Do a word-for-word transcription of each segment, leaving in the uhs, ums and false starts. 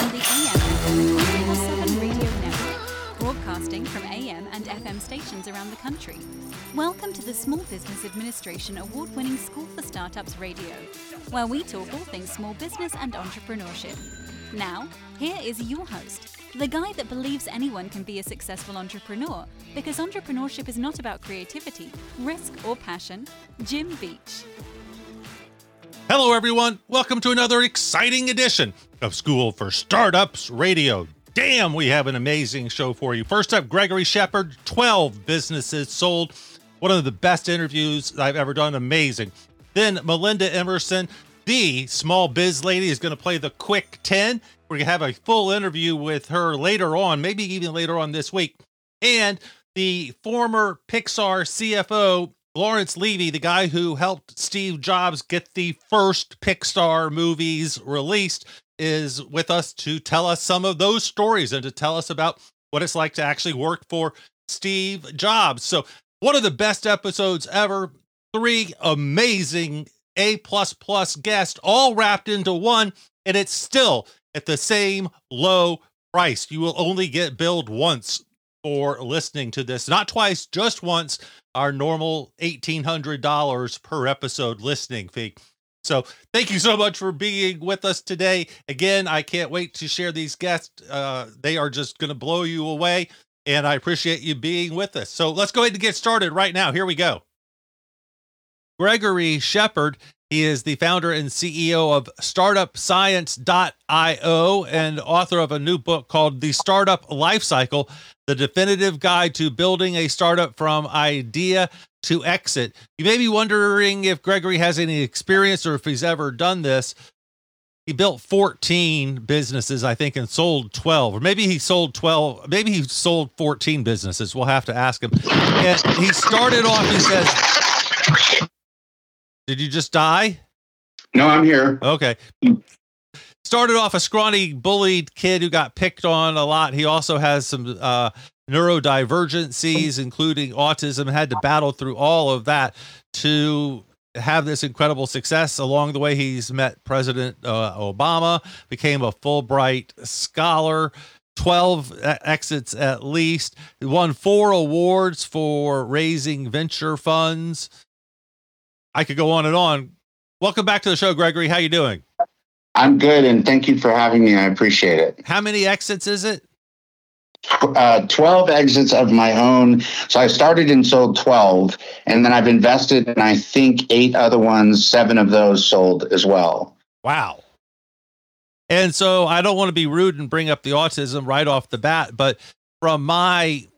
on the A M F M twenty-four seven Radio Network, broadcasting from A M and F M stations around the country. Welcome to the Small Business Administration Award-winning School for Startups Radio, where we talk all things small business and entrepreneurship. Now, here is your host, the guy that believes anyone can be a successful entrepreneur, because entrepreneurship is not about creativity, risk, or passion, Jim Beach. Hello, everyone. Welcome to another exciting edition of School for Startups Radio. Damn, we have an amazing show for you. First up, Gregory Shepard, twelve businesses sold. One of the best interviews I've ever done. Amazing. Then Melinda Emerson, the small biz lady, is going to play the quick ten. We're going to have a full interview with her later on, maybe even later on this week. And the former Pixar C F O, Lawrence Levy, the guy who helped Steve Jobs get the first Pixar movies released, is with us to tell us some of those stories and to tell us about what it's like to actually work for Steve Jobs. So one of the best episodes ever, three amazing A plus plus guests all wrapped into one, and it's still at the same low price. You will only get billed once for listening to this, not twice, just once. Our normal eighteen hundred dollars per episode listening fee. So thank you so much for being with us today. Again, I can't wait to share these guests. Uh, they are just going to blow you away, and I appreciate you being with us. So let's go ahead and get started right now. Here we go. Gregory Shepard, he is the founder and C E O of startup science dot io and author of a new book called The Startup Lifecycle, the definitive guide to building a startup from idea to exit. You may be wondering if Gregory has any experience or if he's ever done this. He built fourteen businesses, I think, and sold twelve, or maybe he sold twelve. Maybe he sold fourteen businesses. We'll have to ask him. And he started off, he says, did you just die? No, I'm here. Okay. Started off a scrawny, bullied kid who got picked on a lot. He also has some uh, neurodivergencies, including autism, had to battle through all of that to have this incredible success. Along the way, he's met President uh, Obama, became a Fulbright scholar, twelve exits at least, he won four awards for raising venture funds. I could go on and on. Welcome back to the show, Gregory. How you doing? I'm good, and thank you for having me. I appreciate it. How many exits is it? Uh, twelve exits of my own. So I started and sold twelve, and then I've invested in, I think, eight other ones. Seven of those sold as well. Wow. And so I don't want to be rude and bring up the autism right off the bat, but from my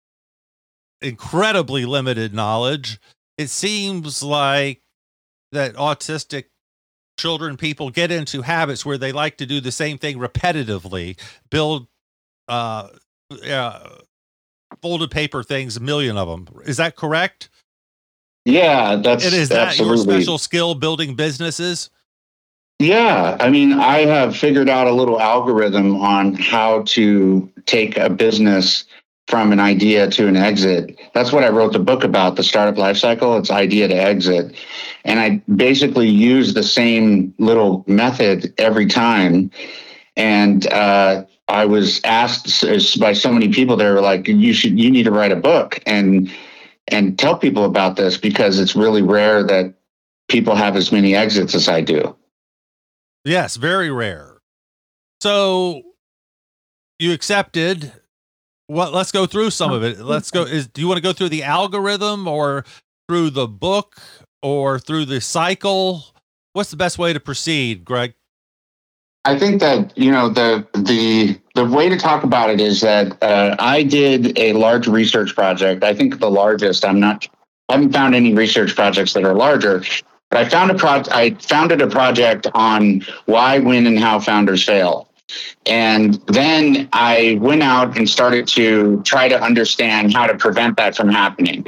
incredibly limited knowledge, it seems like that autistic children, people get into habits where they like to do the same thing repetitively, build uh, uh, folded paper things, a million of them. Is that correct? Yeah, that's and is that absolutely your special skill, building businesses? Yeah, I mean, I have figured out a little algorithm on how to take a business from an idea to an exit. That's what I wrote the book about, the startup life cycle. It's idea to exit. And I basically use the same little method every time. And uh, I was asked by so many people, they were like, you should, you need to write a book and, and tell people about this, because it's really rare that people have as many exits as I do. Yes, very rare. So you accepted. Well, let's go through some of it. Let's go. Is, do you want to go through the algorithm or through the book or through the cycle? What's the best way to proceed, Greg? I think that, you know, the the the way to talk about it is that uh, I did a large research project. I think the largest. I'm not. I haven't found any research projects that are larger. But I found a pro. I founded a project on why, when, and how founders fail. And then I went out and started to try to understand how to prevent that from happening.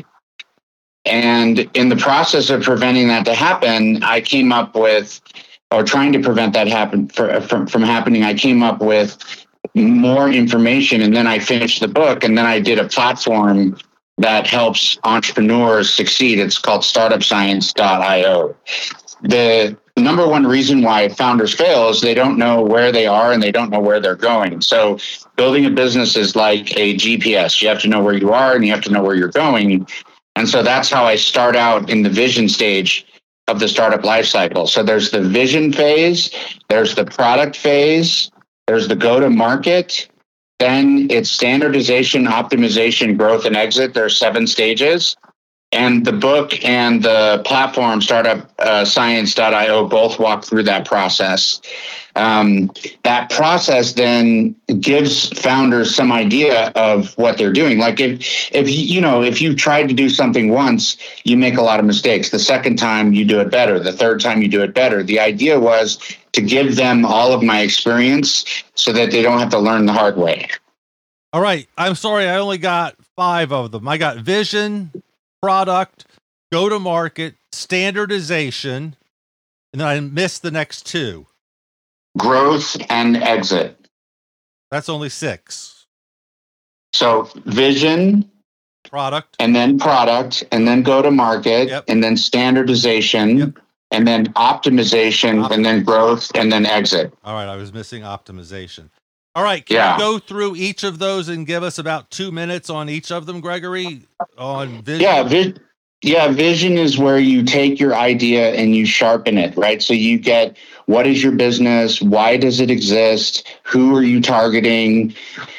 And in the process of preventing that to happen, I came up with, or trying to prevent that happen for, from, from happening, I came up with more information. And then I finished the book, and then I did a platform that helps entrepreneurs succeed. It's called startup science dot io. The the number one reason why founders fail is they don't know where they are and they don't know where they're going. So building a business is like a G P S. You have to know where you are and you have to know where you're going. And so that's how I start out in the vision stage of the startup life cycle. So there's the vision phase, there's the product phase, there's the go-to-market, then it's standardization, optimization, growth, and exit. There are seven stages. And the book and the platform, startup science dot io, both walk through that process. Um, that process then gives founders some idea of what they're doing. Like if, if you know, if you've tried to do something once, you make a lot of mistakes. The second time you do it better. The third time you do it better. The idea was to give them all of my experience so that they don't have to learn the hard way. All right. I'm sorry. I only got five of them. I got vision, product, go-to-market, standardization, and then I missed the next two. Growth and exit. That's only six. So vision, product, and then product, and then go-to-market, yep. and then standardization, yep. and then optimization, Opt- and then growth, and then exit. All right, I was missing optimization. All right, can yeah. you go through each of those and give us about two minutes on each of them, Gregory? On vision? Yeah, vi- yeah, vision is where you take your idea and you sharpen it, right? So you get, what is your business? Why does it exist? Who are you targeting?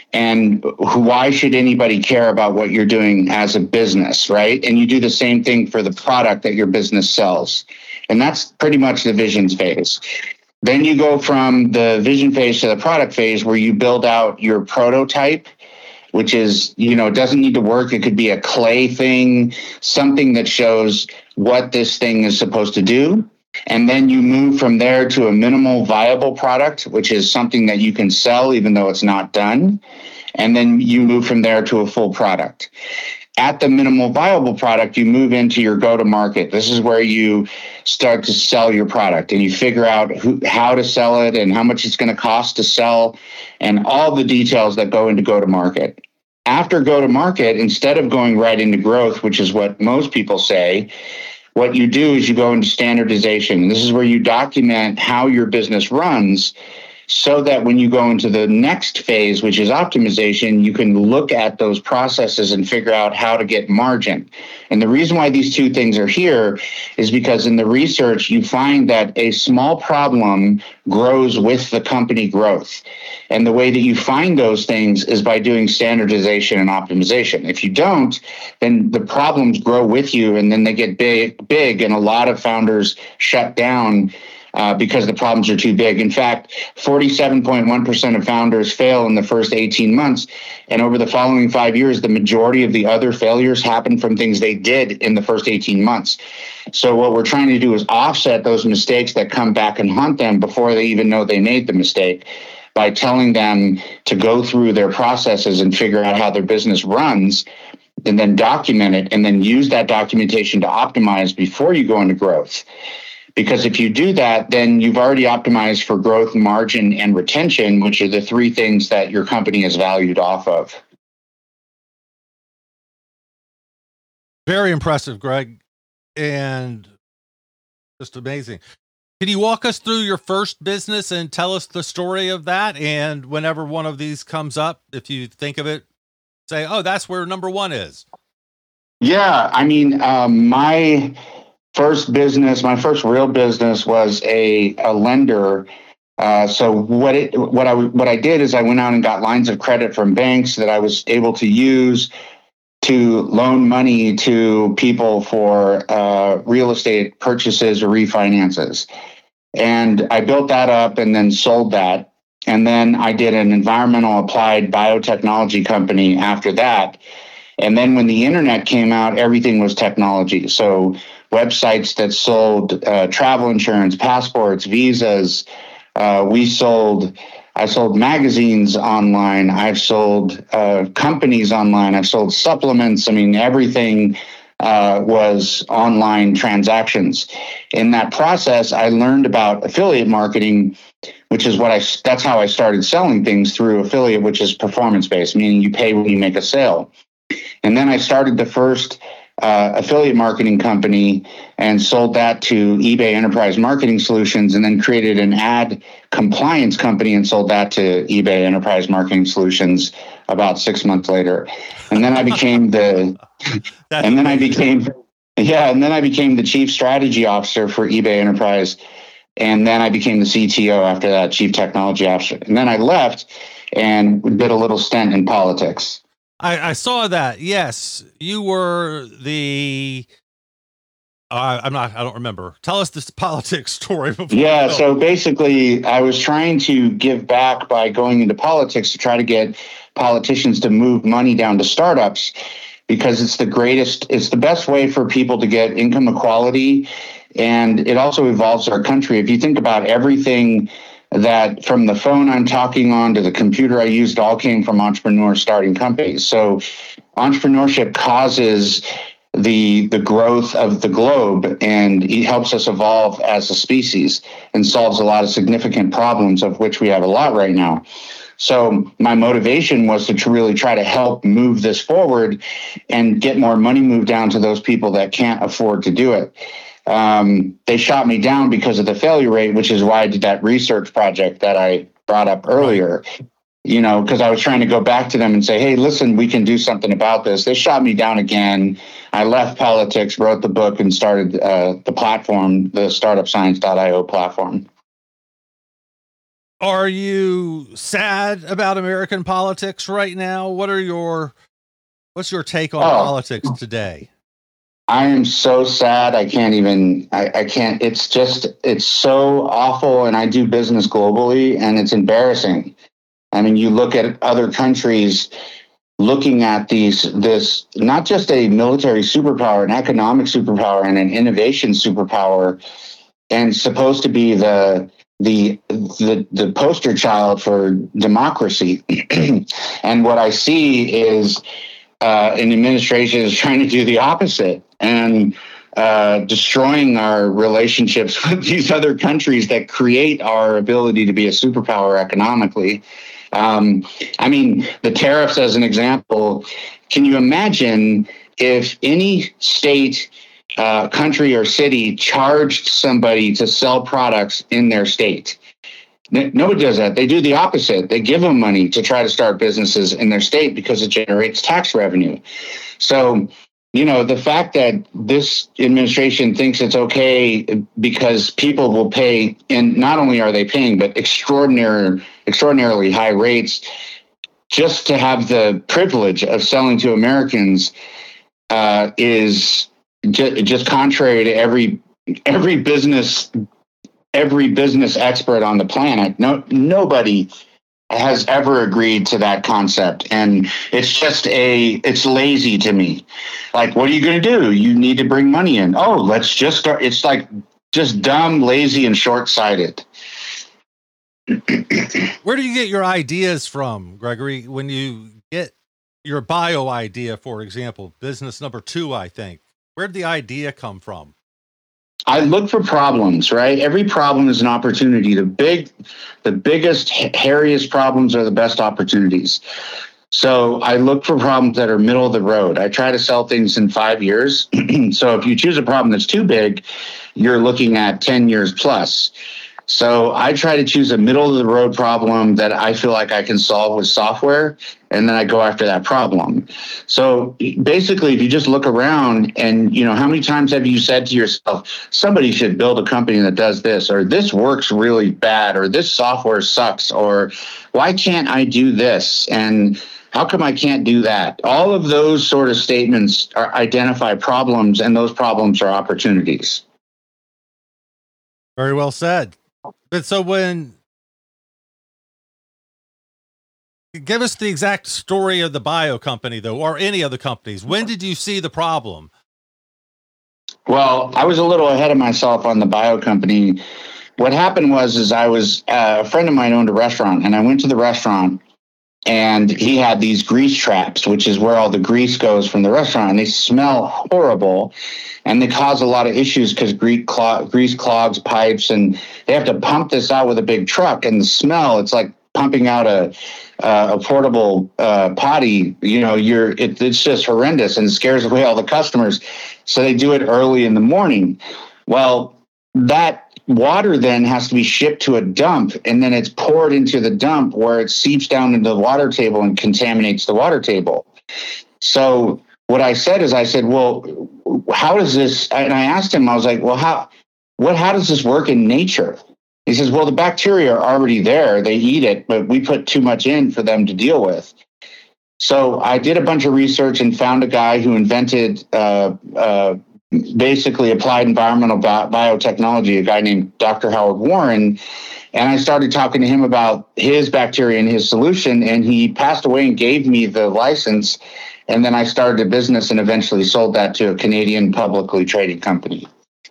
And why should anybody care about what you're doing as a business, right? And you do the same thing for the product that your business sells. And that's pretty much the vision phase. Then you go from the vision phase to the product phase where you build out your prototype, which is, you know, it doesn't need to work. It could be a clay thing, something that shows what this thing is supposed to do. And then you move from there to a minimal viable product, which is something that you can sell even though it's not done. And then you move from there to a full product. At the minimal viable product, you move into your go-to-market. This is where you start to sell your product and you figure out who, how to sell it and how much it's going to cost to sell and all the details that go into go-to-market. After go-to-market, instead of going right into growth, which is what most people say, what you do is you go into standardization. This is where you document how your business runs so that when you go into the next phase, which is optimization, you can look at those processes and figure out how to get margin. And the reason why these two things are here is because in the research, you find that a small problem grows with the company growth. And the way that you find those things is by doing standardization and optimization. If you don't, then the problems grow with you and then they get big, big, and a lot of founders shut down Uh, because the problems are too big. In fact, forty-seven point one percent of founders fail in the first eighteen months. And over the following five years, the majority of the other failures happen from things they did in the first eighteen months. So what we're trying to do is offset those mistakes that come back and haunt them before they even know they made the mistake by telling them to go through their processes and figure out how their business runs and then document it and then use that documentation to optimize before you go into growth. Because if you do that, then you've already optimized for growth, margin, and retention, which are the three things that your company is valued off of. Very impressive, Greg, and just amazing. Can you walk us through your first business and tell us the story of that? And whenever one of these comes up, if you think of it, say, oh, that's where number one is. Yeah, I mean, um, my... First business, my first real business was a, a lender. Uh, so what it, what I what I did is I went out and got lines of credit from banks that I was able to use to loan money to people for uh, real estate purchases or refinances. And I built that up and then sold that. And then I did an environmental applied biotechnology company after that. And then when the internet came out, everything was technology. So websites that sold uh, travel insurance, passports, visas. Uh, we sold, I sold magazines online. I've sold uh, companies online. I've sold supplements. I mean, everything uh, was online transactions. In that process, I learned about affiliate marketing, which is what I, that's how I started selling things through affiliate, which is performance-based, meaning you pay when you make a sale. And then I started the first uh, affiliate marketing company and sold that to eBay Enterprise Marketing Solutions, and then created an ad compliance company and sold that to eBay Enterprise Marketing Solutions about six months later. And then I became the, and then I became, yeah, and then I became the chief strategy officer for eBay Enterprise. And then I became the C T O after that, chief technology officer. And then I left and did a little stint in politics. I, I saw that. Yes, you were the. Uh, I'm not. I don't remember. Tell us this politics story. Before yeah. So basically, I was trying to give back by going into politics to try to get politicians to move money down to startups, because it's the greatest. It's the best way for people to get income equality. And it also evolves our country. If you think about everything that from the phone I'm talking on to the computer I used all came from entrepreneurs starting companies. So entrepreneurship causes the the growth of the globe, and it helps us evolve as a species and solves a lot of significant problems, of which we have a lot right now. So my motivation was to tr- really try to help move this forward and get more money moved down to those people that can't afford to do it. Um, they shot me down because of the failure rate, which is why I did that research project that I brought up earlier, you know, because I was trying to go back to them and say, hey, listen, we can do something about this. They shot me down again. I left politics, wrote the book, and started uh, the platform, the startup science dot io platform. Are you sad about American politics right now? What are your, what's your take on oh. politics today? I am so sad. I can't even, I, I can't, it's just, it's so awful. And I do business globally, and it's embarrassing. I mean, you look at other countries looking at these, this, not just a military superpower, an economic superpower and an innovation superpower, and supposed to be the, the, the, the poster child for democracy. And what I see is uh, an administration is trying to do the opposite and uh, destroying our relationships with these other countries that create our ability to be a superpower economically. Um, I mean, the tariffs as an example, can you imagine if any state, uh, country, or city charged somebody to sell products in their state? Nobody does that. They do the opposite. They give them money to try to start businesses in their state because it generates tax revenue. So, you know, the fact that this administration thinks it's okay because people will pay, and not only are they paying, but extraordinary, extraordinarily high rates just to have the privilege of selling to Americans uh, is ju- just contrary to every every business every business expert on the planet. No, nobody has ever agreed to that concept. And it's just a, it's lazy to me. Like, what are you going to do? You need to bring money in. Oh, let's just start. It's like just dumb, lazy, and short-sighted. Where do you get your ideas from, Gregory? When you get your bio idea, for example, business number two, I think, where did the idea come from? I look for problems, right? Every problem is an opportunity. The big, the biggest, hairiest problems are the best opportunities. So I look for problems that are middle of the road. I try to sell things in five years. So if you choose a problem that's too big, you're looking at ten years plus. So I try to choose a middle of the road problem that I feel like I can solve with software, and then I go after that problem. So basically, if you just look around and, you know, how many times have you said to yourself, somebody should build a company that does this, or this works really bad, or this software sucks, or why can't I do this? And how come I can't do that? All of those sort of statements are identify problems, and those problems are opportunities. Very well said. But so when, give us the exact story of the bio company, though, or any of the companies. When did you see the problem? Well, I was a little ahead of myself on the bio company. What happened was, is I was, uh, a friend of mine owned a restaurant, and I went to the restaurant, and he had these grease traps, which is where all the grease goes from the restaurant, and they smell horrible, and they cause a lot of issues because grease, clog, grease clogs pipes, and they have to pump this out with a big truck, and the smell, it's like pumping out a uh, a portable uh, potty, you know, you're it, it's just horrendous and scares away all the customers. So they do it early in the morning. Well, that water then has to be shipped to a dump, and then it's poured into the dump where it seeps down into the water table and contaminates the water table. So what I said is, I said, well, how does this? And I asked him, I was like, well, how, what, how does this work in nature? He says, well, the bacteria are already there. They eat it, but we put too much in for them to deal with. So I did a bunch of research and found a guy who invented uh, uh, basically applied environmental bi- biotechnology, a guy named Doctor Howard Warren. And I started talking to him about his bacteria and his solution, and he passed away and gave me the license. And then I started a business and eventually sold that to a Canadian publicly traded company.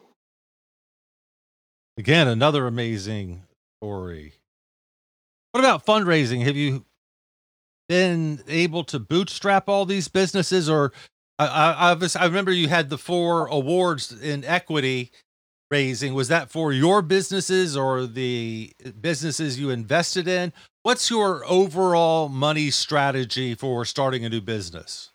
Again, another amazing story. What about fundraising? Have you been able to bootstrap all these businesses? Or I, I, I, was, I remember you had the four awards in equity raising. Was that for your businesses or the businesses you invested in? What's your overall money strategy for starting a new business?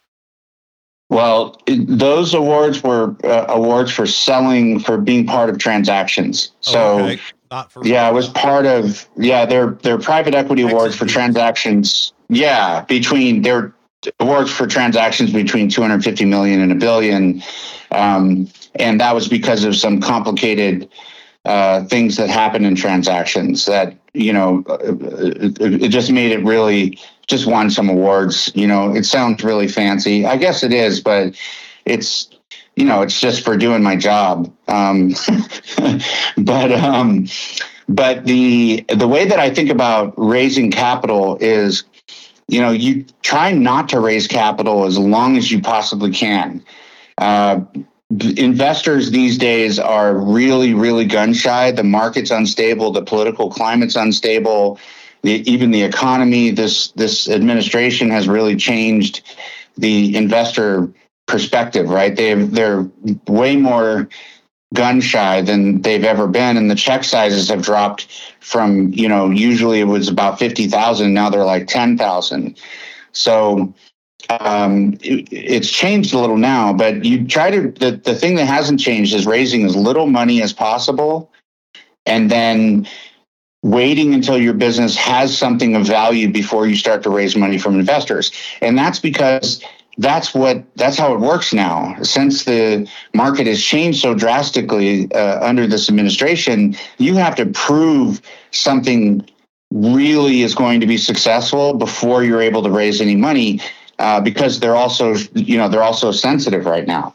Well, it, those awards were uh, awards for selling, for being part of transactions. So, okay. Not for yeah, it was part of, yeah, they're, they're private equity awards for transactions. Yeah, between, they're awards for transactions between two hundred fifty million and a billion. Um, and that was because of some complicated uh, things that happen in transactions that, you know, it, it just made it really, just won some awards. You know, it sounds really fancy. I guess it is, but it's, you know, it's just for doing my job. Um, but, um, but the, the way that I think about raising capital is, you know, you try not to raise capital as long as you possibly can. Uh, investors these days are really, really gun shy. The market's unstable. The political climate's unstable. The, even the economy, this this administration has really changed the investor perspective, right? They they're way more gun shy than they've ever been, and the check sizes have dropped from, you know, usually it was about fifty thousand, now they're like ten thousand. So um, it, it's changed a little now, but you try to, the, the thing that hasn't changed is raising as little money as possible, and then waiting until your business has something of value before you start to raise money from investors. And that's because that's what, that's how it works now. Since the market has changed so drastically uh, under this administration, you have to prove something really is going to be successful before you're able to raise any money, uh, because they're also, you know, they're also sensitive right now.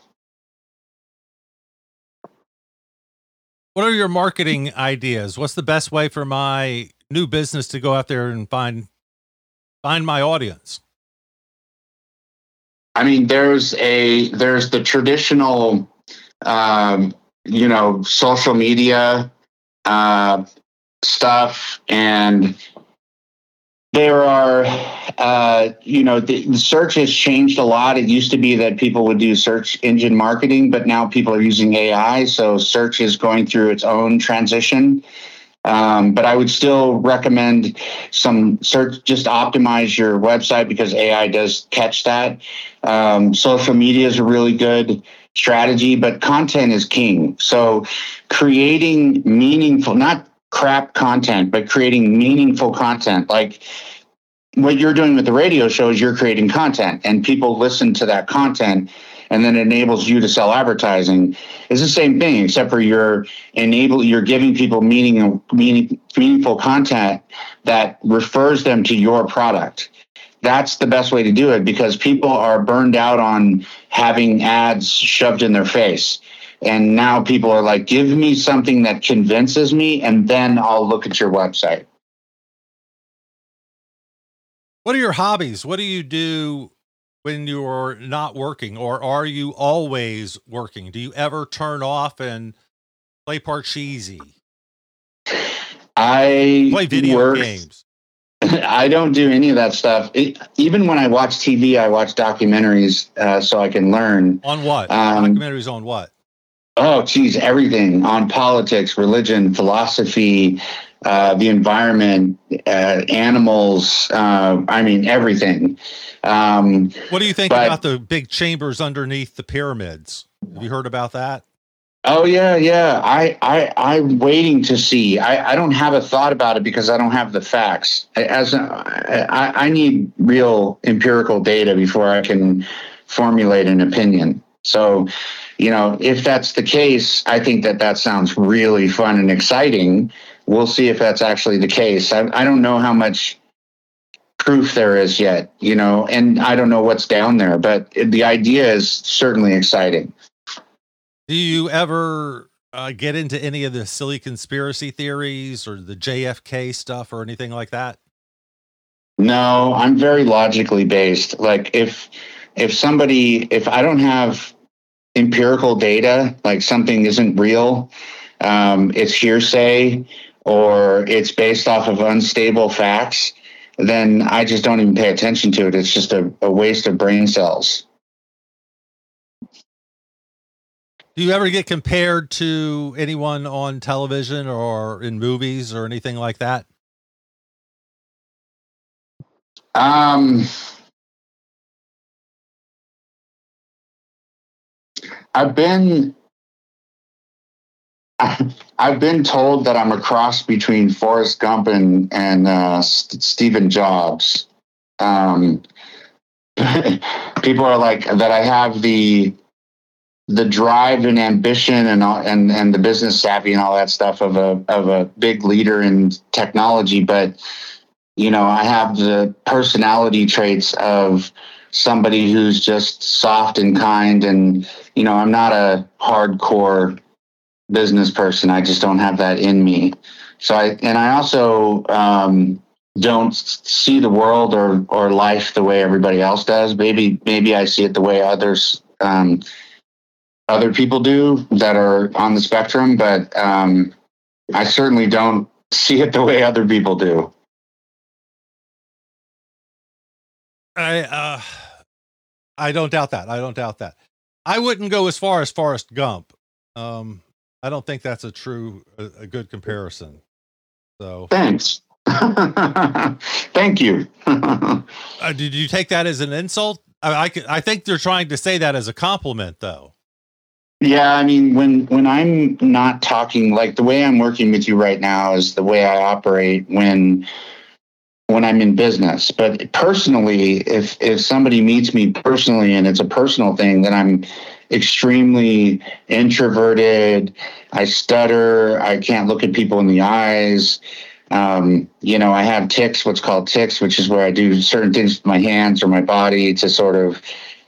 What are your marketing ideas? What's the best way for my new business to go out there and find find my audience? I mean, there's a there's the traditional, um, you know, social media uh, stuff, and there are, uh, you know, the, the search has changed a lot. It used to be that people would do search engine marketing, but now people are using A I. So search is going through its own transition. Um, but I would still recommend some search, just optimize your website because A I does catch that. Um, social media is a really good strategy, but content is king. So creating meaningful, not crap content, but creating meaningful content. Like what you're doing with the radio show is you're creating content and people listen to that content, and then it enables you to sell advertising. It's the same thing, except for you're enable you're giving people meaning, meaning meaningful content that refers them to your product. That's the best way to do it because people are burned out on having ads shoved in their face. And now people are like, give me something that convinces me, and then I'll look at your website. What are your hobbies? What do you do when you're not working, or are you always working? Do you ever turn off and play Parcheesi? I play video work, games. I don't do any of that stuff. It, even when I watch T V, I watch documentaries uh, so I can learn. On what? Um, Documentaries on what? Oh, geez, everything on politics, religion, philosophy, uh, the environment, uh, animals. Uh, I mean, everything. Um, what do you think but, about the big chambers underneath the pyramids? Have you heard about that? Oh yeah, yeah. I, I, I'm waiting to see. I, I don't have a thought about it because I don't have the facts. As a, I, I need real empirical data before I can formulate an opinion. So, you know, if that's the case, I think that that sounds really fun and exciting. We'll see if that's actually the case. I, I don't know how much proof there is yet, you know, and I don't know what's down there, but the idea is certainly exciting. Do you ever uh, get into any of the silly conspiracy theories or the J F K stuff or anything like that? No, I'm very logically based. Like if, if somebody, if I don't have empirical data, like something isn't real, um, it's hearsay or it's based off of unstable facts, then I just don't even pay attention to it. It's just a, a waste of brain cells. Do you ever get compared to anyone on television or in movies or anything like that? Um, I've been, I've been told that I'm a cross between Forrest Gump and, and uh, St- Stephen Jobs. Um, people are like that. I have the, the drive and ambition and and and the business savvy and all that stuff of a of a big leader in technology, but you know, I have the personality traits of somebody who's just soft and kind, and you know, I'm not a hardcore business person. I just don't have that in me. So I and I also um, don't see the world or or life the way everybody else does. Maybe maybe I see it the way others. Um, other people do that are on the spectrum, but um, I certainly don't see it the way other people do. I, uh, I don't doubt that. I don't doubt that. I wouldn't go as far as Forrest Gump. Um, I don't think that's a true, a, a good comparison. So thanks. Thank you. uh, did you take that as an insult? I, I, I think they're trying to say that as a compliment though. Yeah, I mean, when when I'm not talking, like the way I'm working with you right now is the way I operate when when I'm in business. But personally, if if somebody meets me personally and it's a personal thing, then I'm extremely introverted. I stutter. I can't look at people in the eyes. Um, you know, I have tics, what's called tics, which is where I do certain things with my hands or my body to sort of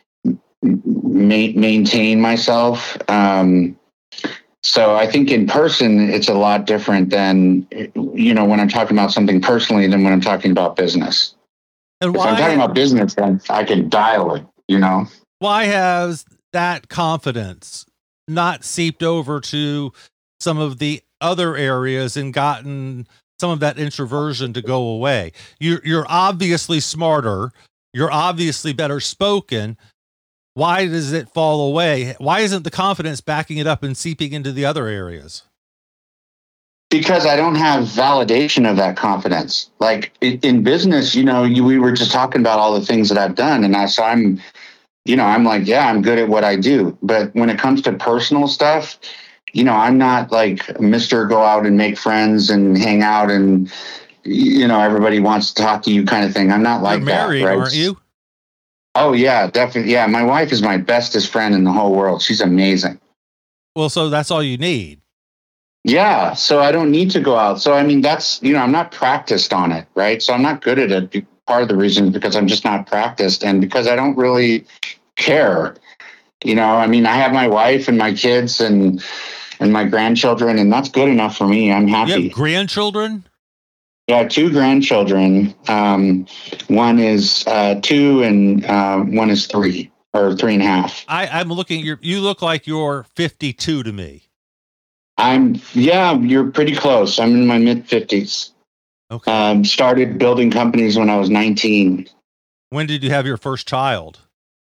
Ma- maintain myself. Um, so I think in person, it's a lot different than, you know, when I'm talking about something personally than when I'm talking about business. And if why, I'm talking about business, then I can dial it, you know. Why has that confidence not seeped over to some of the other areas and gotten some of that introversion to go away? You're, you're obviously smarter. You're obviously better spoken. Why does it fall away? Why isn't the confidence backing it up and seeping into the other areas? Because I don't have validation of that confidence. Like in, in business, you know, you, we were just talking about all the things that I've done. And I, so I'm, you know, I'm like, yeah, I'm good at what I do. But when it comes to personal stuff, you know, I'm not like Mister Go out and make friends and hang out and, you know, everybody wants to talk to you kind of thing. I'm not like You're married, that. Right? Aren't you? Oh, yeah, definitely. Yeah, my wife is my bestest friend in the whole world. She's amazing. Well, so that's all you need. Yeah, so I don't need to go out. So, I mean, that's, you know, I'm not practiced on it, right? So I'm not good at it. Part of the reason is because I'm just not practiced and because I don't really care. You know, I mean, I have my wife and my kids and and my grandchildren, and that's good enough for me. I'm happy. You have grandchildren? Yeah, two grandchildren. Um, one is uh, two and uh, one is three or three and a half. I, I'm looking, you're, you look like you're fifty-two to me. I'm, yeah, you're pretty close. I'm in my mid fifties. Okay. Um, started building companies when I was nineteen. When did you have your first child?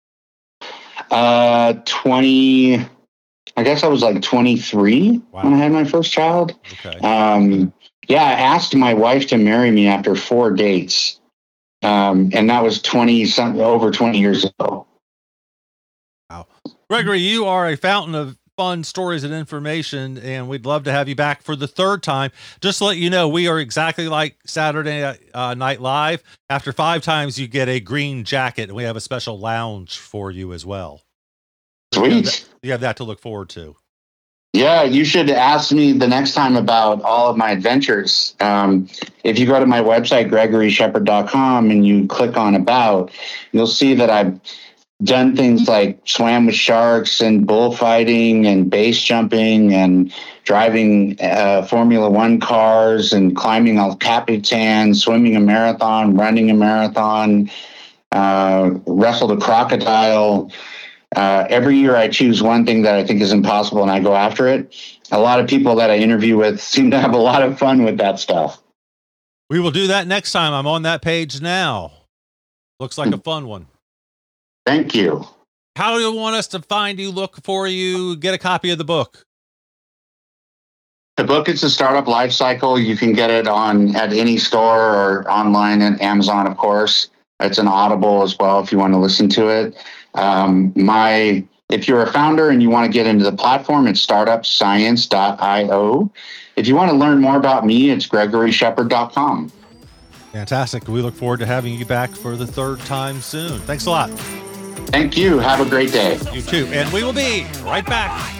Uh, twenty, I guess I was like twenty-three wow. when I had my first child. Okay. Um, Yeah, I asked my wife to marry me after four dates. Um, and that was twenty something over twenty years ago. Wow. Gregory, you are a fountain of fun stories and information, and we'd love to have you back for the third time. Just to let you know, we are exactly like Saturday uh, Night Live. After five times, you get a green jacket, and we have a special lounge for you as well. Sweet. You have that, you have that to look forward to. Yeah, you should ask me the next time about all of my adventures. Um, if you go to my website, gregory shepherd dot com, and you click on About, you'll see that I've done things like swam with sharks and bullfighting and base jumping and driving uh, Formula One cars and climbing El Capitan, swimming a marathon, running a marathon, uh, wrestled a crocodile. Uh, every year I choose one thing that I think is impossible and I go after it. A lot of people that I interview with seem to have a lot of fun with that stuff. We will do that next time. I'm on that page now. Looks like a fun one. Thank you. How do you want us to find you, look for you, get a copy of the book? The book is The Startup Life Cycle. You can get it on at any store or online at Amazon, of course. It's an Audible as well if you want to listen to it. Um, my, if you're a founder and you want to get into the platform, it's startup science dot io. If you want to learn more about me, it's gregory shepherd dot com. Fantastic. We look forward to having you back for the third time soon. Thanks a lot. Thank you. Have a great day. You too. And we will be right back.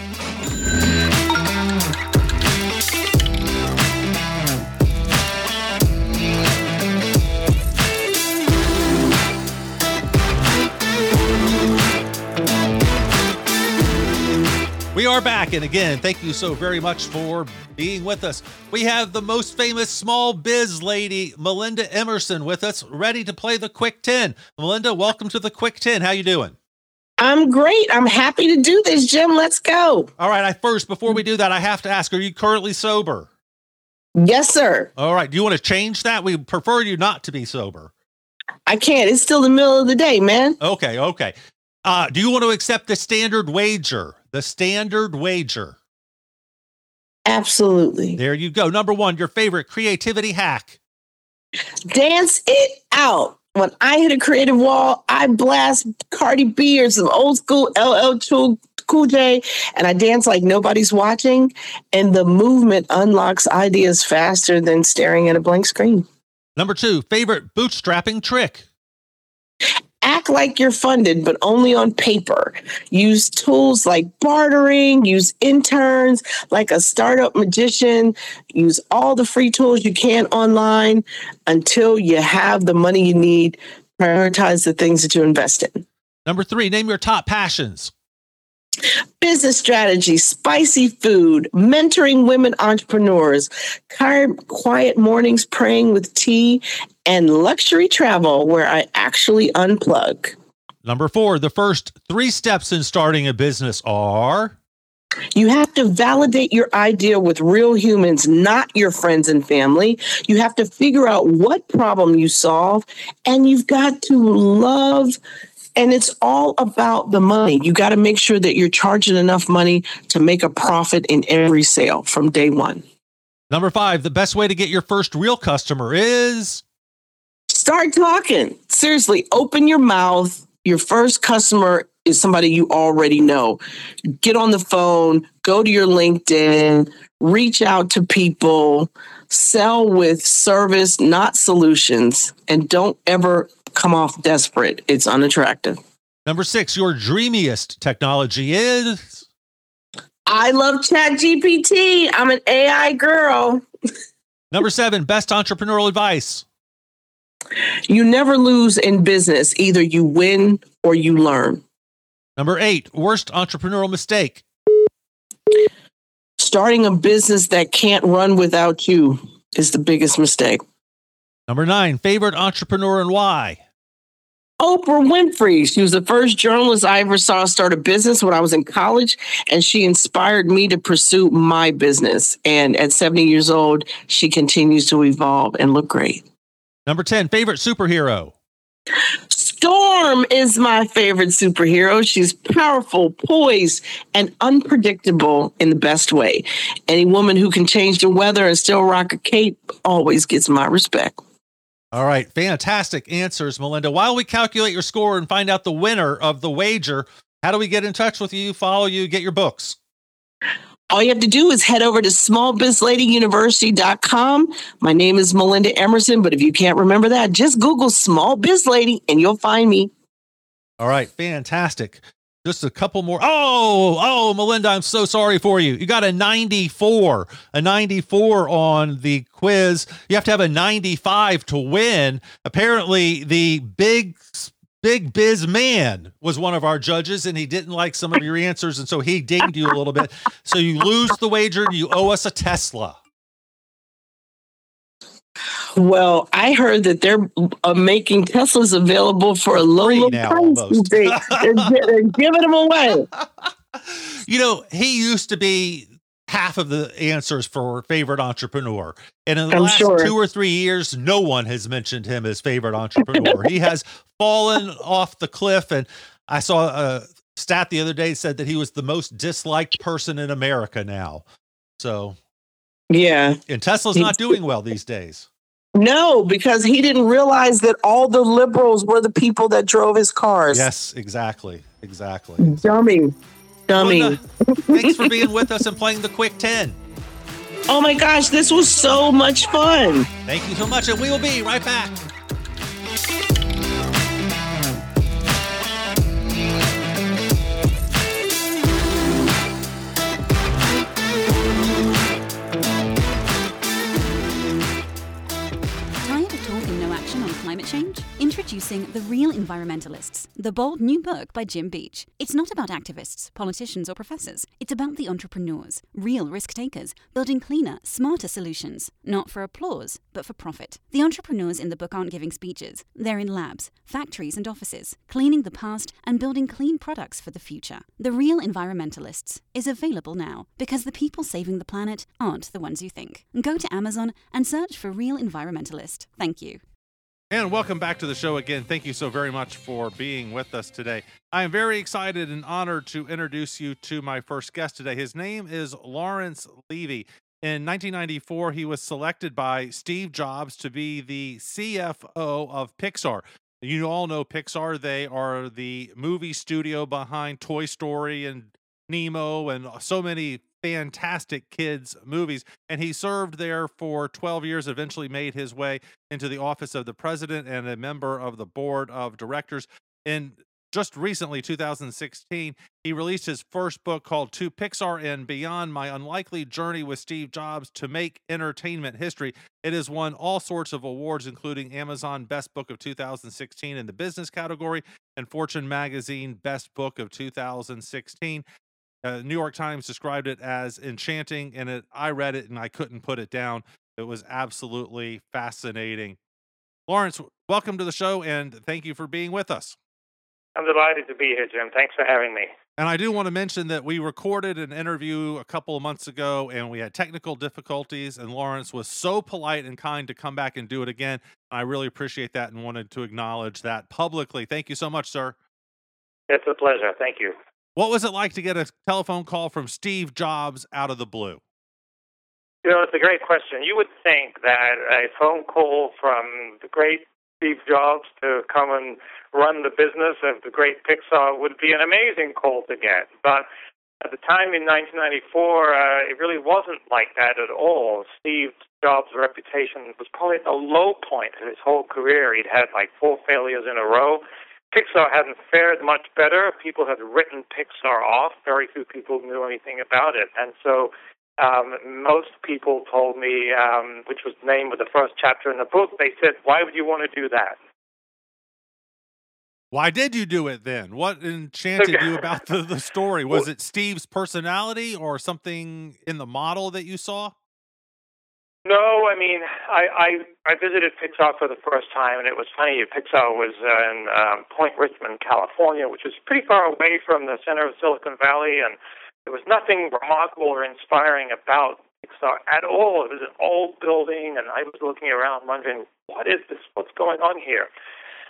We are back, and again, thank you so very much for being with us. We have the most famous small biz lady, Melinda Emerson, with us, ready to play the Quick ten. Melinda, welcome to the Quick ten. How you doing? I'm great. I'm happy to do this, Jim. Let's go. All right. I first, before we do that, I have to ask: are you currently sober? Yes, sir. All right. Do you want to change that? We prefer you not to be sober. I can't. It's still the middle of the day, man. Okay. Okay. Uh, do you want to accept the standard wager? The standard wager. Absolutely. There you go. Number one, your favorite creativity hack. Dance it out. When I hit a creative wall, I blast Cardi B or some old school L L Cool J, and I dance like nobody's watching. And the movement unlocks ideas faster than staring at a blank screen. Number two, favorite bootstrapping trick. Act like you're funded, but only on paper. Use tools like bartering, use interns like a startup magician, use all the free tools you can online until you have the money you need. Prioritize the things that you invest in. Number three, name your top passions. Business strategy, spicy food, mentoring women entrepreneurs, quiet mornings praying with tea, and luxury travel where I actually unplug. Number four, the first three steps in starting a business are... You have to validate your idea with real humans, not your friends and family. You have to figure out what problem you solve, and you've got to love. And it's all about the money. You got to make sure that you're charging enough money to make a profit in every sale from day one. Number five, the best way to get your first real customer is... Start talking. Seriously, open your mouth. Your first customer is somebody you already know. Get on the phone, go to your LinkedIn, reach out to people, sell with service, not solutions, and don't ever come off desperate. It's unattractive. Number six, your dreamiest technology is... I love ChatGPT. I'm an A I girl. Number seven, best entrepreneurial advice. You never lose in business. Either you win or you learn. Number eight, worst entrepreneurial mistake. Starting a business that can't run without you is the biggest mistake. Number nine, favorite entrepreneur and why? Oprah Winfrey. She was the first journalist I ever saw start a business when I was in college, and she inspired me to pursue my business. And at seventy years old, she continues to evolve and look great. Number ten, favorite superhero. Storm is my favorite superhero. She's powerful, poised, and unpredictable in the best way. Any woman who can change the weather and still rock a cape always gets my respect. All right. Fantastic answers, Melinda. While we calculate your score and find out the winner of the wager, how do we get in touch with you, follow you, get your books? All you have to do is head over to small biz lady university dot com. My name is Melinda Emerson, but if you can't remember that, just Google Small Biz Lady and you'll find me. All right. Fantastic. Just a couple more. Oh, oh, Melinda, I'm so sorry for you. You got a ninety-four, a ninety-four on the quiz. You have to have a ninety-five to win. Apparently, the big Big Biz Man was one of our judges, and he didn't like some of your answers, and so he dinged you a little bit. So you lose the wager, and you owe us a Tesla. Well, I heard that they're uh, making Teslas available for a low, low price. They, they're, they're giving them away. You know, he used to be half of the answers for favorite entrepreneur. And in the I'm last sure. two or three years, no one has mentioned him as favorite entrepreneur. He has fallen off the cliff. And I saw a stat the other day said that he was the most disliked person in America now. So, yeah. And Tesla's not doing well these days. No, because he didn't realize that all the liberals were the people that drove his cars. Yes, exactly. Exactly. Dummy. Dummy. Melinda, thanks for being with us and playing the Quick ten. Oh my gosh, this was so much fun. Thank you so much, and we will be right back. Tired of talking no action on climate change? Introducing The Real Environmentalists, the bold new book by Jim Beach. It's not about activists, politicians, or professors. It's about the entrepreneurs, real risk takers, building cleaner, smarter solutions. Not for applause, but for profit. The entrepreneurs in the book aren't giving speeches. They're in labs, factories, and offices, cleaning the past and building clean products for the future. The Real Environmentalists is available now because the people saving the planet aren't the ones you think. Go to Amazon and search for Real Environmentalist. Thank you. And welcome back to the show again. Thank you so very much for being with us today. I am very excited and honored to introduce you to my first guest today. His name is Lawrence Levy. In nineteen ninety-four, he was selected by Steve Jobs to be the C F O of Pixar. You all know Pixar. They are the movie studio behind Toy Story and Nemo and so many fantastic kids movies. And he served there for twelve years, eventually made his way into the office of the president and a member of the board of directors. And just recently, two thousand sixteen, he released his first book called To Pixar and Beyond, My Unlikely Journey with Steve Jobs to Make Entertainment History. It has won all sorts of awards, including Amazon Best Book of two thousand sixteen in the business category and Fortune Magazine Best Book of two thousand sixteen. Uh, New York Times described it as enchanting, and it, I read it and I couldn't put it down. It was absolutely fascinating. Lawrence, welcome to the show, and thank you for being with us. I'm delighted to be here, Jim. Thanks for having me. And I do want to mention that we recorded an interview a couple of months ago, and we had technical difficulties, and Lawrence was so polite and kind to come back and do it again. I really appreciate that and wanted to acknowledge that publicly. Thank you so much, sir. It's a pleasure. Thank you. What was it like to get a telephone call from Steve Jobs out of the blue? You know, it's a great question. You would think that a phone call from the great Steve Jobs to come and run the business of the great Pixar would be an amazing call to get. But at the time in nineteen ninety-four, uh, it really wasn't like that at all. Steve Jobs' reputation was probably at the low point of his whole career. He'd had like four failures in a row. Pixar hadn't fared much better. People had written Pixar off. Very few people knew anything about it. And so um, most people told me, um, which was the name of the first chapter in the book, they said, why would you want to do that? Why did you do it then? What enchanted you about the, the story? Was it Steve's personality or something in the model that you saw? No, I mean, I, I I visited Pixar for the first time, and it was funny. Pixar was uh, in um, Point Richmond, California, which is pretty far away from the center of Silicon Valley, and there was nothing remarkable or inspiring about Pixar at all. It was an old building, and I was looking around wondering, what is this? What's going on here?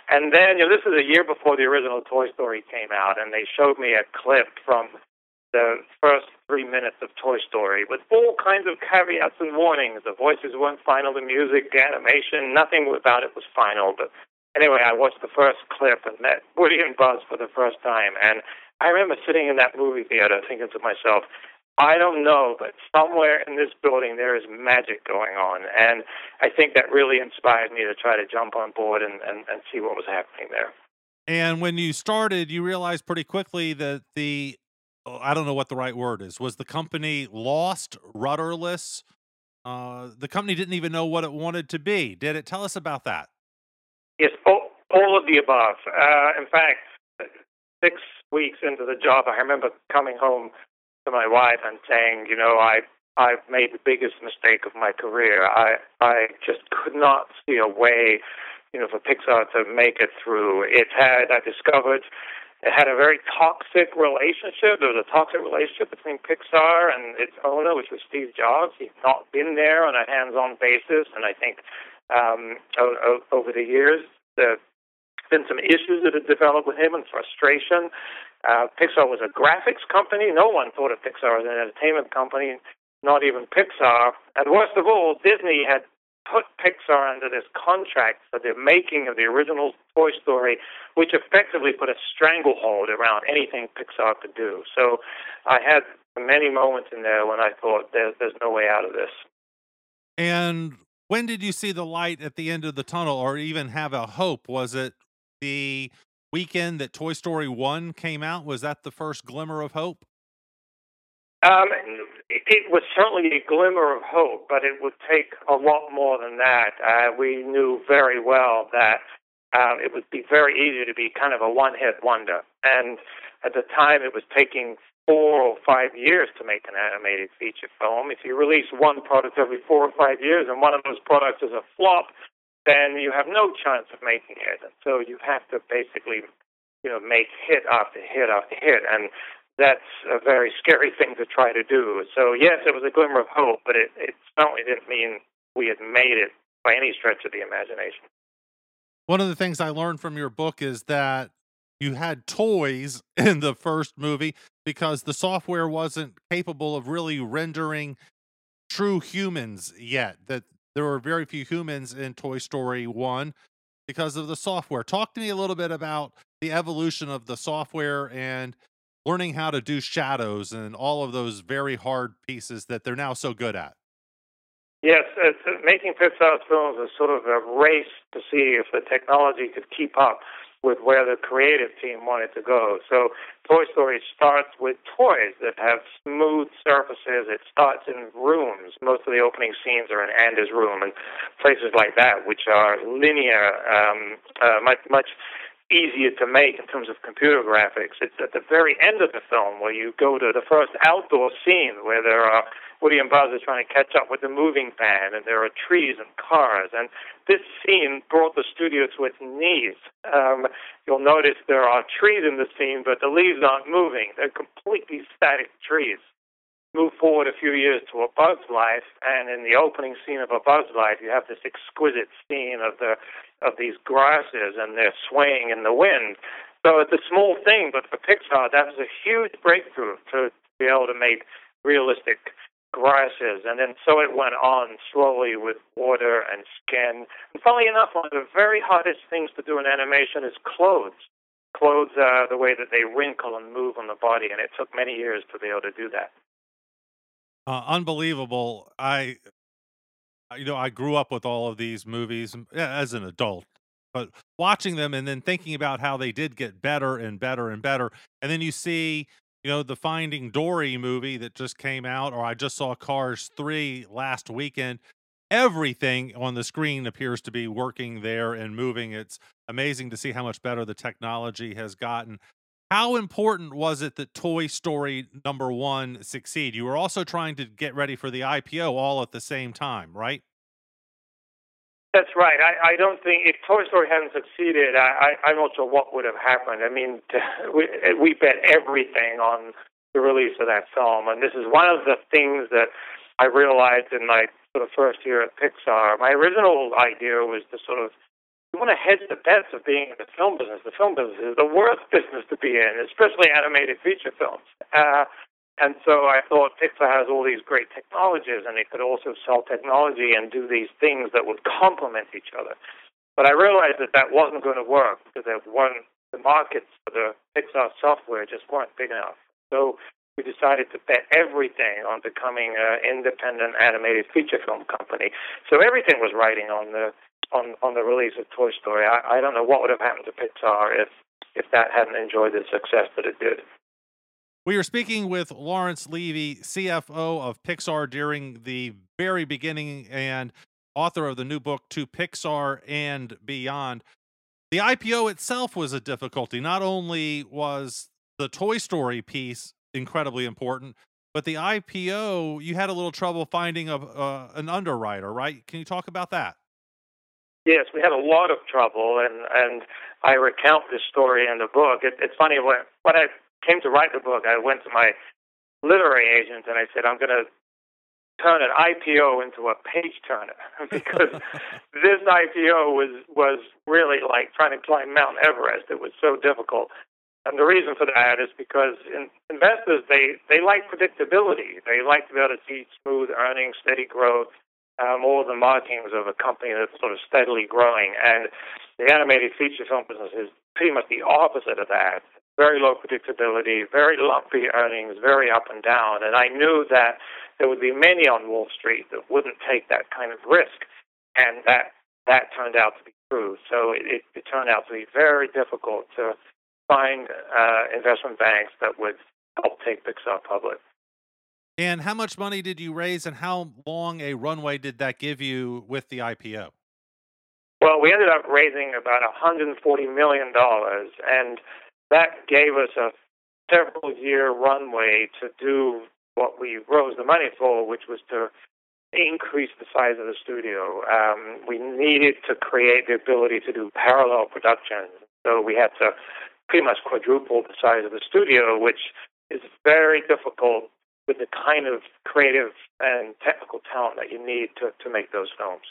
And then, you know, this is a year before the original Toy Story came out, and they showed me a clip from the first three minutes of Toy Story with all kinds of caveats and warnings. The voices weren't final, the music, the animation, nothing about it was final. But anyway, I watched the first clip and met Woody and Buzz for the first time. And I remember sitting in that movie theater thinking to myself, I don't know, but somewhere in this building there is magic going on. And I think that really inspired me to try to jump on board and, and, and see what was happening there. And when you started, you realized pretty quickly that the, oh, I don't know what the right word is, was the company lost, rudderless? Uh, the company didn't even know what it wanted to be. Did it? Tell us about that. Yes, all, all of the above. Uh, in fact, six weeks into the job, I remember coming home to my wife and saying, you know, I, I've made the biggest mistake of my career. I, I just could not see a way, you know, for Pixar to make it through. It had, I discovered, it had a very toxic relationship. There was a toxic relationship between Pixar and its owner, which was Steve Jobs. He's not been there on a hands-on basis, and I think um, o- o- over the years, the been some issues that had developed with him and frustration. Uh, Pixar was a graphics company. No one thought of Pixar as an entertainment company, not even Pixar. And worst of all, Disney had put Pixar under this contract for the making of the original Toy Story, which effectively put a stranglehold around anything Pixar could do. So I had many moments in there when I thought there's, there's no way out of this. And when did you see the light at the end of the tunnel, or even have a hope? Was it the weekend that Toy Story one came out? Was that the first glimmer of hope? Um, it, it was certainly a glimmer of hope, but it would take a lot more than that. Uh, we knew very well that um, it would be very easy to be kind of a one-hit wonder. And at the time, it was taking four or five years to make an animated feature film. If you release one product every four or five years and one of those products is a flop, then you have no chance of making it. And so you have to basically, you know, make hit after hit after hit. And that's a very scary thing to try to do. So, yes, it was a glimmer of hope, but it, it certainly didn't mean we had made it by any stretch of the imagination. One of the things I learned from your book is that you had toys in the first movie because the software wasn't capable of really rendering true humans yet. That there were very few humans in Toy Story one because of the software. Talk to me a little bit about the evolution of the software and learning how to do shadows and all of those very hard pieces that they're now so good at. Yes, it's, uh, making Pixar's films is sort of a race to see if the technology could keep up with where the creative team wanted to go. So Toy Story starts with toys that have smooth surfaces. It starts in rooms. Most of the opening scenes are in Andy's room and places like that, which are linear, um, uh, much, much easier to make in terms of computer graphics. It's at the very end of the film where you go to the first outdoor scene where there are Woody and Buzz are trying to catch up with the moving van, and there are trees and cars. And this scene brought the studio to its knees. Um, you'll notice there are trees in the scene, but the leaves aren't moving. They're completely static trees. Move forward a few years to A Bug's Life, and in the opening scene of A Bug's Life, you have this exquisite scene of the of these grasses, and they're swaying in the wind. So it's a small thing, but for Pixar, that was a huge breakthrough to be able to make realistic grasses. And then so it went on slowly with water and skin. And funnily enough, one of the very hardest things to do in animation is clothes. Clothes are the way that they wrinkle and move on the body, and it took many years to be able to do that. Uh, unbelievable. I, you know, I grew up with all of these movies as an adult, but watching them and then thinking about how they did get better and better and better. And then you see, you know, the Finding Dory movie that just came out, or I just saw Cars three last weekend. Everything on the screen appears to be working there and moving. It's amazing to see how much better the technology has gotten. How important was it that Toy Story number one succeed? You were also trying to get ready for the I P O all at the same time, right? That's right. I, I don't think if Toy Story hadn't succeeded, I, I, I'm not sure what would have happened. I mean, we, we bet everything on the release of that film, and this is one of the things that I realized in my sort of first year at Pixar. My original idea was to sort of you want to hedge the bets of being in the film business. The film business is the worst business to be in, especially animated feature films. Uh, and so I thought Pixar has all these great technologies, and it could also sell technology and do these things that would complement each other. But I realized that that wasn't going to work because there weren't, the markets for the Pixar software just weren't big enough. So we decided to bet everything on becoming an independent animated feature film company. So everything was riding on the on, on the release of Toy Story. I, I don't know what would have happened to Pixar if if that hadn't enjoyed the success that it did. We are speaking with Lawrence Levy, C F O of Pixar during the very beginning and author of the new book, To Pixar and Beyond. The I P O itself was a difficulty. Not only was the Toy Story piece incredibly important, but the I P O, you had a little trouble finding a, uh, an underwriter, right? Can you talk about that? Yes, we had a lot of trouble, and, and I recount this story in the book. It, it's funny, when, when I came to write the book, I went to my literary agent and I said, I'm going to turn an I P O into a page turner because this I P O was, was really like trying to climb Mount Everest. It was so difficult. And the reason for that is because in, investors, they, they like predictability. They like to be able to see smooth earnings, steady growth, um, all the markings of a company that's sort of steadily growing. And the animated feature film business is pretty much the opposite of that. Very low predictability, very lumpy earnings, very up and down. And I knew that there would be many on Wall Street that wouldn't take that kind of risk. And that that turned out to be true. So it, it, it turned out to be very difficult to find uh, investment banks that would help take Pixar public. And how much money did you raise, and how long a runway did that give you with the I P O? Well, we ended up raising about one hundred forty million dollars, and that gave us a several-year runway to do what we rose the money for, which was to increase the size of the studio. Um, we needed to create the ability to do parallel productions, so we had to pretty much quadruple the size of the studio, which is very difficult with the kind of creative and technical talent that you need to, to make those films.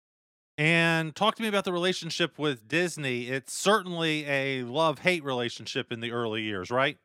And talk to me about the relationship with Disney. It's certainly a love-hate relationship in the early years, right?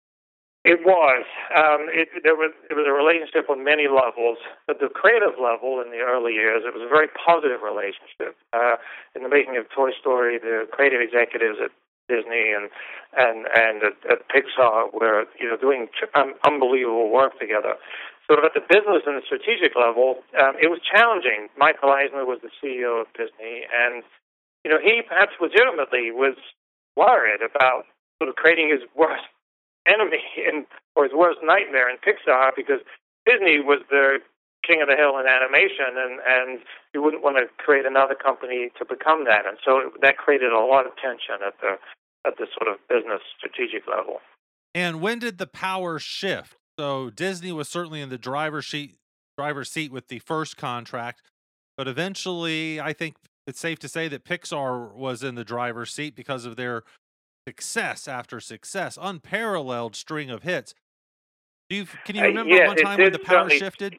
It was. Um, it, there was. It was a relationship on many levels. At the creative level in the early years, it was a very positive relationship. Uh, in the making of Toy Story, the creative executives at Disney and and and at, at Pixar were, you know, doing um, unbelievable work together. So at the business and the strategic level, um, it was challenging. Michael Eisner was the C E O of Disney, and you know he perhaps legitimately was worried about sort of creating his worst enemy in, or his worst nightmare in Pixar, because Disney was the king of the hill in animation, and and you wouldn't want to create another company to become that, and so it, that created a lot of tension at the at the sort of business strategic level. And when did the power shift? So Disney was certainly in the driver's seat, driver's seat with the first contract, but eventually I think it's safe to say that Pixar was in the driver's seat because of their success after success, unparalleled string of hits. Do you, can you remember uh, yeah, one time when the power shifted?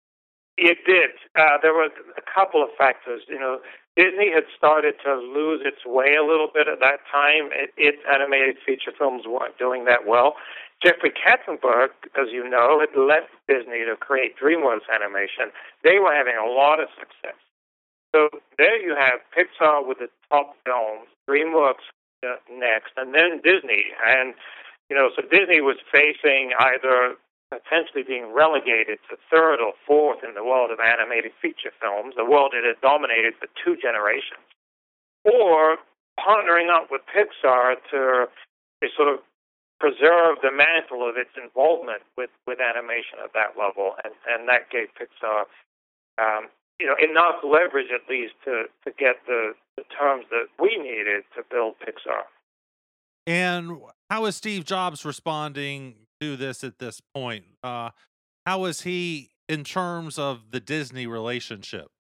It did. Uh, there were a couple of factors. You know, Disney had started to lose its way a little bit at that time. It, its animated feature films weren't doing that well. Jeffrey Katzenberg, as you know, had left Disney to create DreamWorks Animation. They were having a lot of success. So there you have Pixar with the top films, DreamWorks uh, next, and then Disney. And, you know, so Disney was facing either potentially being relegated to third or fourth in the world of animated feature films, the world it had dominated for two generations, or partnering up with Pixar to, to sort of preserve the mantle of its involvement with, with animation at that level, and, and that gave Pixar um, you know, enough leverage at least to, to get the, the terms that we needed to build Pixar. And how is Steve Jobs responding to this at this point? Uh, how is he in terms of the Disney relationship?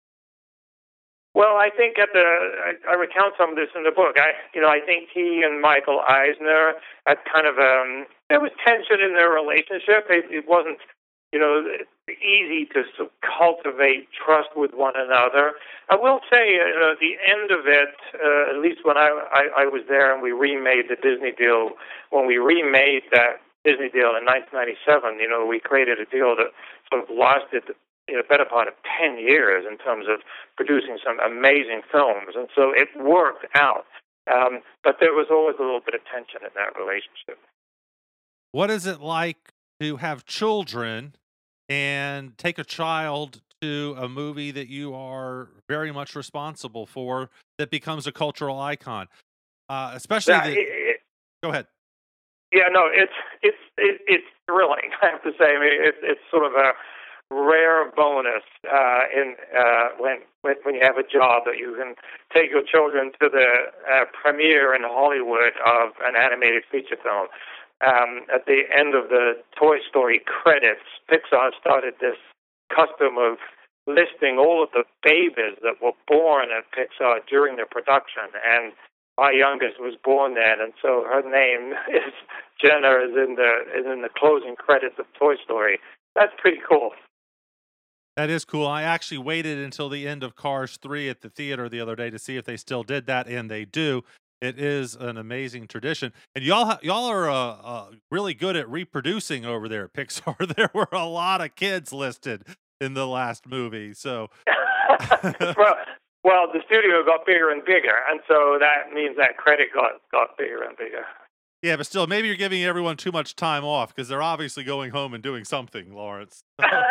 Well, I think at the I, I recount some of this in the book. I, you know, I think he and Michael Eisner had kind of um, there was tension in their relationship. It, it wasn't, you know, easy to sort of cultivate trust with one another. I will say, uh, the end of it, uh, at least when I, I, I was there and we remade the Disney deal, when we remade that Disney deal in nineteen ninety-seven, you know, we created a deal that sort of lasted you know, better part of ten years in terms of producing some amazing films. And so it worked out. Um, but there was always a little bit of tension in that relationship. What is it like to have children and take a child to a movie that you are very much responsible for that becomes a cultural icon? Uh, especially yeah, the, it, it, go ahead. Yeah, no, it's it's it, it's thrilling. I have to say. I mean, it's it's sort of a rare bonus uh, in uh, when, when when you have a job that you can take your children to the uh, premiere in Hollywood of an animated feature film. Um, at the end of the Toy Story credits, Pixar started this custom of listing all of the babies that were born at Pixar during the production, and my youngest was born then, and so her name is Jenna is in the is in the closing credits of Toy Story. That's pretty cool. That is cool. I actually waited until the end of Cars three at the theater the other day to see if they still did that, and they do. It is an amazing tradition, and y'all ha- y'all are uh, uh, really good at reproducing over there at Pixar. There were a lot of kids listed in the last movie, so. well, well, the studio got bigger and bigger, and so that means that credit got got bigger and bigger. Yeah, but still, maybe you're giving everyone too much time off because they're obviously going home and doing something, Lawrence.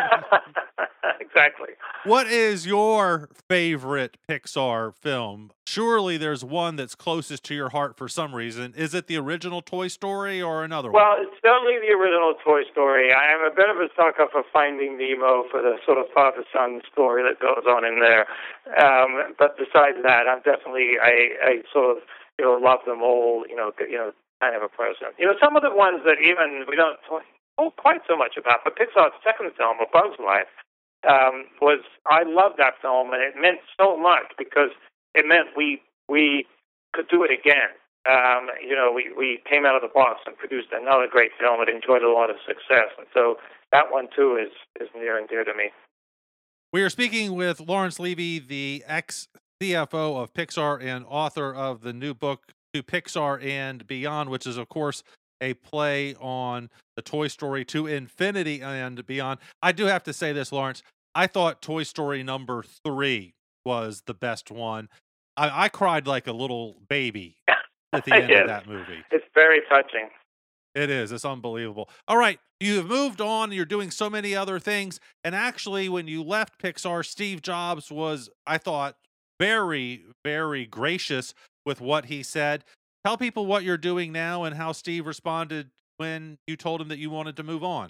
Exactly. What is your favorite Pixar film? Surely there's one that's closest to your heart for some reason. Is it the original Toy Story or another well, one? Well, it's certainly the original Toy Story. I am a bit of a sucker for Finding Nemo, for the sort of father-son story that goes on in there. Um, but besides that, I'm definitely, I, I sort of, you know, love them all, you know, you know, kind of a person. You know, some of the ones that even we don't talk quite so much about, but Pixar's second film, A Bug's Life, um, was, I loved that film, and it meant so much because it meant we we could do it again. Um, you know, we, we came out of the box and produced another great film that enjoyed a lot of success. And so that one, too, is, is near and dear to me. We are speaking with Lawrence Levy, the ex-C F O of Pixar and author of the new book, To Pixar and Beyond, which is, of course, a play on the Toy Story to Infinity and Beyond. I do have to say this, Lawrence. I thought Toy Story number three was the best one. I, I cried like a little baby at the end yes. of that movie. It's very touching. It is. It's unbelievable. All right. You've moved on. You're doing so many other things. And actually, when you left Pixar, Steve Jobs was, I thought, very, very gracious with what he said. Tell people what you're doing now and how Steve responded when you told him that you wanted to move on.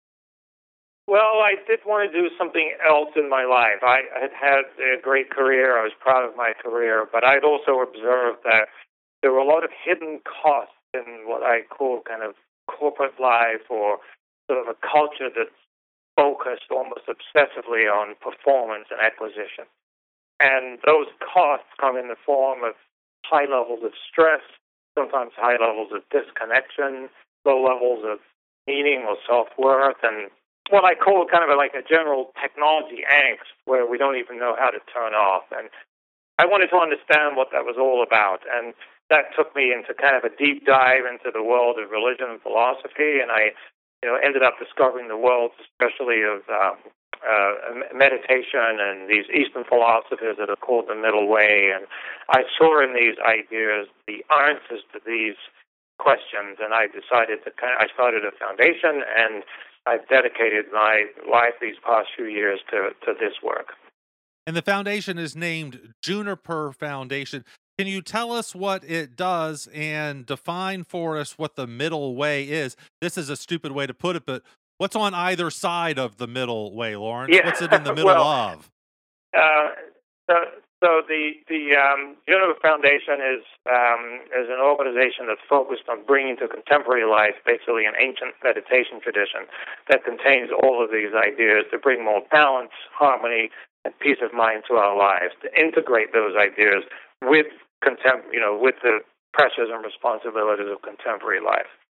Well, I did want to do something else in my life. I had had a great career. I was proud of my career, but I'd also observed that there were a lot of hidden costs in what I call kind of corporate life, or sort of a culture that's focused almost obsessively on performance and acquisition. And those costs come in the form of high levels of stress, sometimes high levels of disconnection, low levels of meaning or self-worth, and what I call kind of a, like a general technology angst where we don't even know how to turn off. And I wanted to understand what that was all about. And that took me into kind of a deep dive into the world of religion and philosophy. And I, you know, ended up discovering the world, especially of um, uh, meditation and these Eastern philosophers that are called the Middle Way. And I saw in these ideas the answers to these questions. And I decided to kind of, I started a foundation, and I've dedicated my life these past few years to, to this work. And the foundation is named Juniper Foundation. Can you tell us what it does and define for us what the middle way is? This is a stupid way to put it, but what's on either side of the middle way, Lawrence? Yeah. What's it in the middle well, of? Uh, so, so the the um, Juniper Foundation is um, is an organization that's focused on bringing to contemporary life basically an ancient meditation tradition that contains all of these ideas to bring more balance, harmony, and peace of mind to our lives, to integrate those ideas with contem- you know, with the pressures and responsibilities of contemporary life.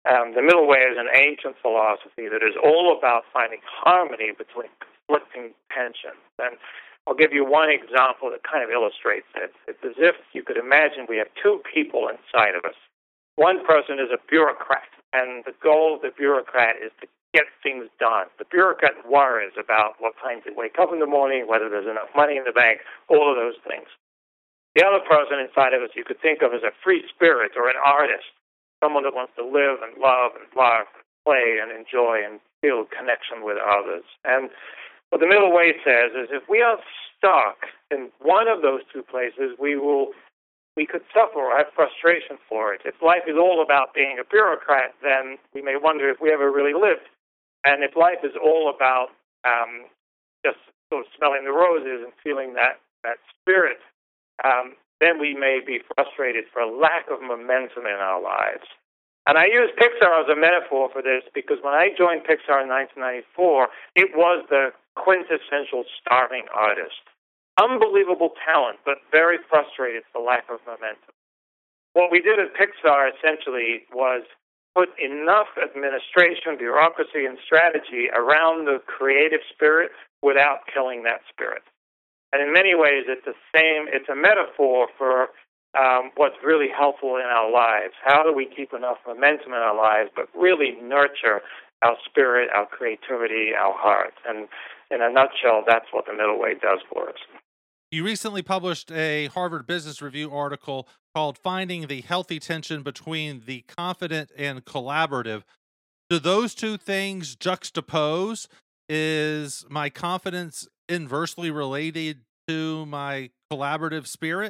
Um, the middle way is an ancient philosophy that is all about finding harmony between conflicting tensions. And I'll give you one example that kind of illustrates it. It's as if you could imagine we have two people inside of us. One person is a bureaucrat, and the goal of the bureaucrat is to get things done. The bureaucrat worries about what time to wake up in the morning, whether there's enough money in the bank, all of those things. The other person inside of us you could think of as a free spirit or an artist, someone that wants to live and love and laugh and play and enjoy and feel connection with others. And what the middle way says is if we are stuck in one of those two places, we will we could suffer or have frustration for it. If life is all about being a bureaucrat, then we may wonder if we ever really lived. And if life is all about um, just sort of smelling the roses and feeling that, that spirit, um, then we may be frustrated for a lack of momentum in our lives. And I use Pixar as a metaphor for this because when I joined Pixar in nineteen ninety-four, it was the quintessential starving artist. Unbelievable talent, but very frustrated for lack of momentum. What we did at Pixar essentially was put enough administration, bureaucracy, and strategy around the creative spirit without killing that spirit. And in many ways, it's the same, it's a metaphor for um, what's really helpful in our lives. How do we keep enough momentum in our lives, but really nurture our spirit, our creativity, our heart? And in a nutshell, that's what the middle way does for us. You recently published a Harvard Business Review article called Finding the Healthy Tension Between the Confident and Collaborative. Do those two things juxtapose? Is my confidence inversely related to my collaborative spirit?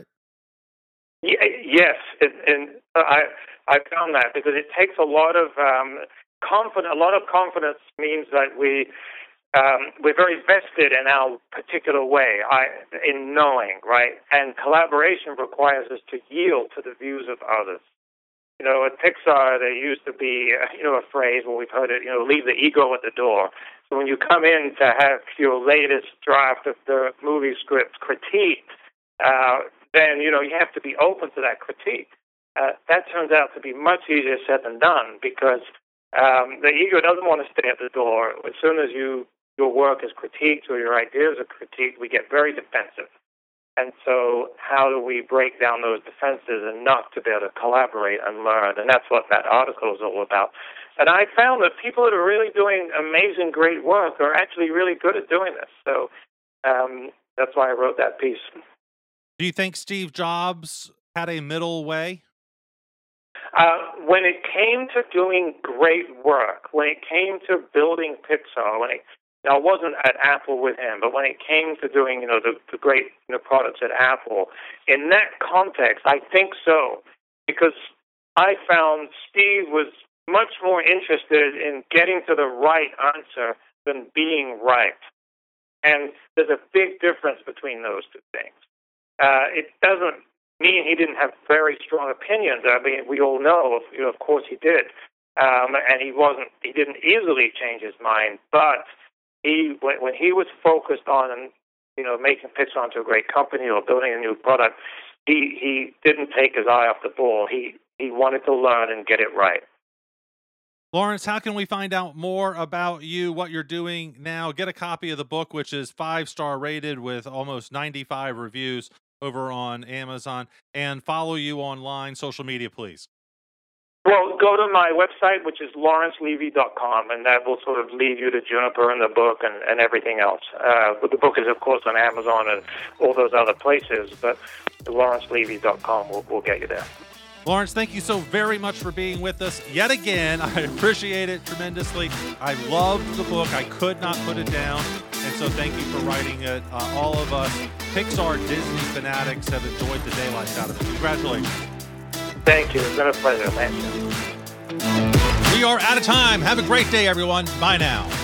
Yes, and, and I I found that because it takes a lot of um, confidence. A lot of confidence means that we um, we're very vested in our particular way, I, in knowing, right? And collaboration requires us to yield to the views of others. You know, at Pixar, there used to be, uh, you know, a phrase where we've heard it, you know, leave the ego at the door. So when you come in to have your latest draft of the movie script critiqued, uh, then, you know, you have to be open to that critique. Uh, that turns out to be much easier said than done because um, the ego doesn't want to stay at the door. As soon as you your work is critiqued or your ideas are critiqued, we get very defensive. And so how do we break down those defenses enough to be able to collaborate and learn? And that's what that article is all about. And I found that people that are really doing amazing, great work are actually really good at doing this. So um, that's why I wrote that piece. Do you think Steve Jobs had a middle way? Uh, when it came to doing great work, when it came to building Pixar, when it Now, I wasn't at Apple with him, but when it came to doing, you know, the, the great you know, products at Apple, in that context, I think so, because I found Steve was much more interested in getting to the right answer than being right. And there's a big difference between those two things. Uh, it doesn't mean he didn't have very strong opinions. I mean, we all know, you know, of course he did. Um, and he wasn't, he didn't easily change his mind, but He when, when he was focused on, you know, making Pixar into a great company or building a new product, he he didn't take his eye off the ball. He he wanted to learn and get it right. Lawrence, how can we find out more about you, what you're doing now? Get a copy of the book, which is five-star rated with almost ninety-five reviews over on Amazon, and follow you online, social media, please. Well, go to my website, which is lawrence levy dot com, and that will sort of lead you to Juniper and the book and, and everything else. Uh, but the book is, of course, on Amazon and all those other places, but lawrence levy dot com will, will get you there. Lawrence, thank you so very much for being with us yet again. I appreciate it tremendously. I loved the book. I could not put it down, and so thank you for writing it. Uh, all of us Pixar Disney fanatics have enjoyed the daylights out of it. Congratulations. Thank you. It's been a pleasure. Thank you. We are out of time. Have a great day, everyone. Bye now.